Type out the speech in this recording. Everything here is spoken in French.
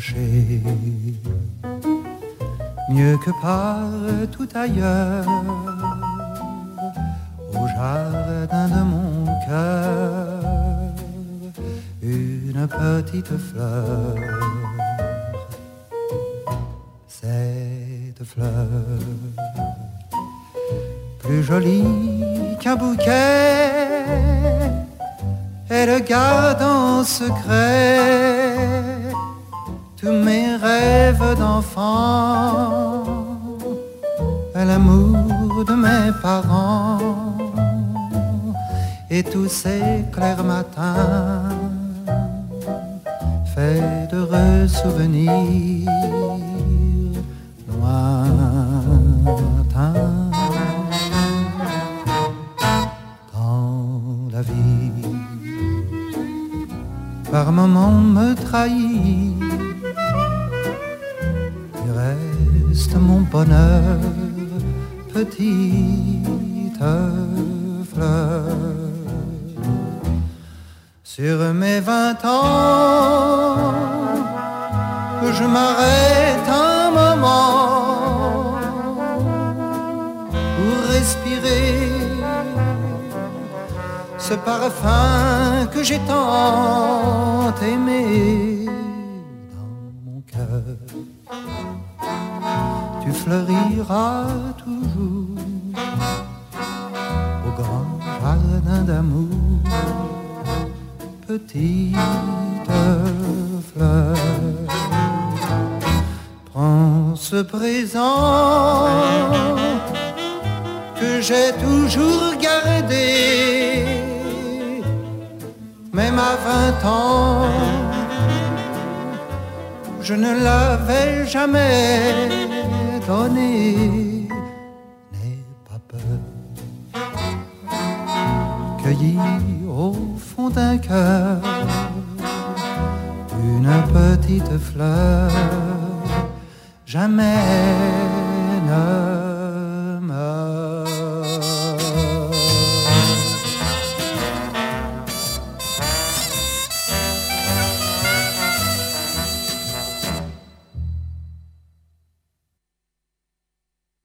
caché, mieux que partout ailleurs, au jardin de mon cœur, une petite fleur. Cette fleur, plus jolie qu'un bouquet, elle garde en secret tous mes rêves d'enfant, l'amour de mes parents et tous ces clairs matins faits d'heureux souvenirs lointains. Quand la vie par moments me trahit, tu restes mon bonheur, petite fleur. Sur mes 20 ans, je m'arrête un moment pour respirer ce parfum que j'ai tant aimé. Dans mon cœur, tu fleuriras toujours au grand jardin d'amour, petite fleur. Prends ce présent que j'ai toujours gardé, même à 20 ans, je ne l'avais jamais donné. N'aie pas peur, cueillis au fond d'un cœur une petite fleur, jamais ne